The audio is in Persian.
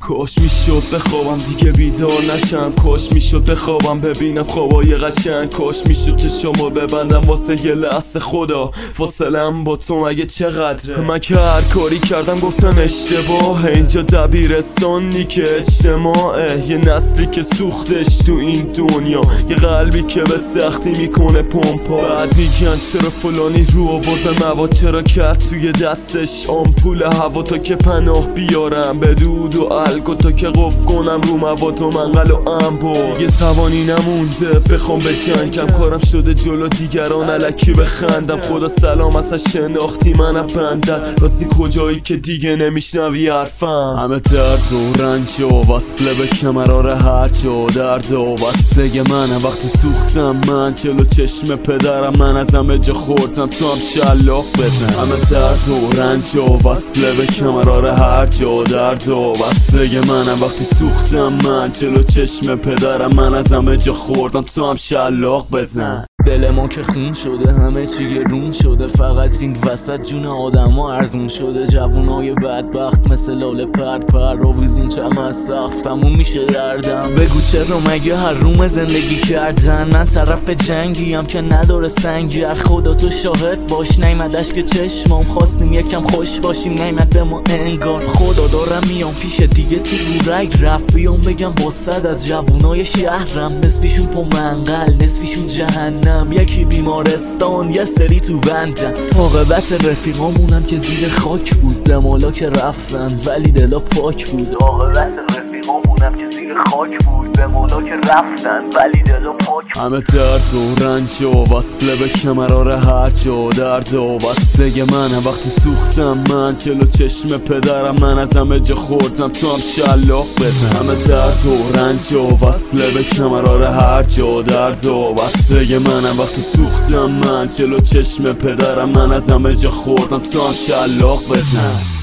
کاش میشد بخوابم دیگه بیدار نشم، کاش میشد بخوابم ببینم خوابای قشنگ، کاش میشد چشامو ببندم واسه یه لحظه خدا فاصلم با تو مگه چقدره. من که هر کاری کردم گفتم اشتباه، اینجا دبیرستانی که اجتماعه، یه نسلی که سوختش تو این دنیا، یه قلبی که به سختی میکنه پمپا. بعد میگن چرا فلانی رو آورد به مواد، چرا کرد توی دستش آمپول هوا تا که پناه بیارم به دود و الگو، تا که قفل کنم رو مواد و منقل و انبار. یه توانی نمونده بخوام به جنگم، کارم شده جلو دیگران الکی بخندم. خدا سلام اصلا شناختی منم بندن، راستی کجایی که دیگه نمیشنوی حرفم. همه درد و رنج و وصله به کمرار هرج و درد و وصله منم. وقتی سوختم من جلو چشم پدرم، من از همه جا خوردم تو هم شلاق بزن. همه درد و رنج و وصله به کمرار هرج و درد و وصله منم. وقتی سوختم من جلو چشم پدرم، من از همه جا خوردم تو هم شلاق بزن. دل ما که خون شده، همه چی گرون شده، فقط این وسط جون آدم ها ارزون شده. جوونای بدبخت مثل لاله پر آویزون چم از سقف تموم میشه دردم. بگو چرا مگه هر روم زندگی کردن، من طرف جنگیم که نداره سنگی. هر خدا تو شاهد باش، نیمدش که چشمام خواستیم یکم خوش باشیم، نیمد به ما انگار. خدا دارم میام پیش دیگه تو رگ رفت، بیام بگم با صد از جوونای شهرم، نصفیشون پا منقل نصفیشون جهنم، یکی بیمارستان یه سری تو بندن. عاقبت رفیقامونم که زیر خاک بود، دمالا که رفتن ولی دلا پاک بود. عاقبت رفیقامونم که زیر خاک بود، دمالا که رفتن ولی دلا پاک بود. همه درد و رنج و وصله به کمرار هرج و درد و وصله منم. وقتی سوختم من جلو چشم پدرم، من از همه جا خوردم تو هم شلاق بزن. همه درد و رنج و وصله به کمرار هرج و درد و وصله منم. وقتی سوختم من جلو چشم پدرم، من از همه جا خوردم تو هم شلاق بزن.